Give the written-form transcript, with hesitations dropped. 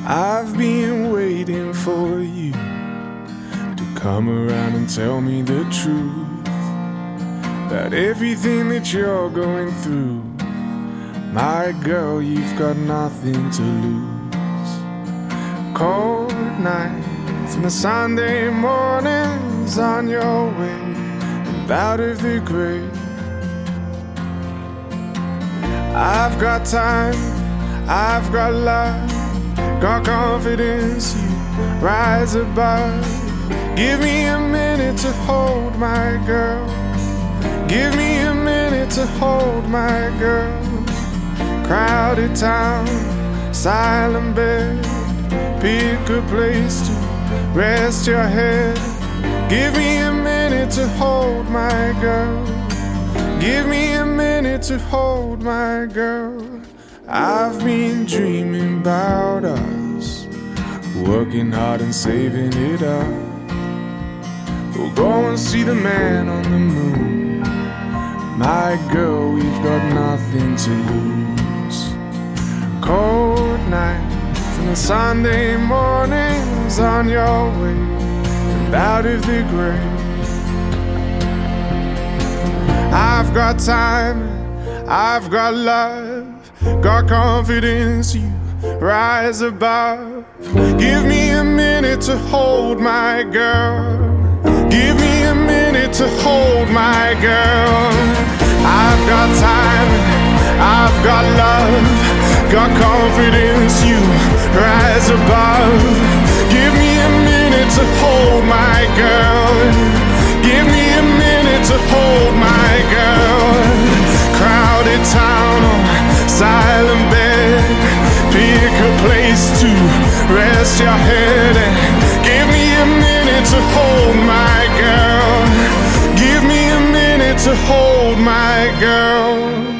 I've been waiting for you to come around and tell me the truth about everything that you're going through. My girl, you've got nothing to lose. Cold nights and the Sunday mornings on your way and out of the grave. I've got time, I've got love, got confidence, you rise above. Give me a minute to hold my girl. Give me a minute to hold my girl. Crowded town, silent bed, pick a place to rest your head. Give me a minute to hold my girl. Give me a minute to hold my girl. I've been dreaming about us, working hard and saving it up. We'll go and see the man on the moon. My girl, we've got nothing to lose. Cold nights and the Sunday mornings on your way and out of the grave. I've got time, I've got love, got confidence, you rise above. Give me a minute to hold my girl. Give me a minute to hold my girl. I've got time, I've got love, got confidence, you rise above. Give me a minute to hold my girl. Give me a minute to hold my girl. Crowded town on silent bed, pick a place to rest your head. Give me a minute to hold my girl. Give me a minute to hold my girl.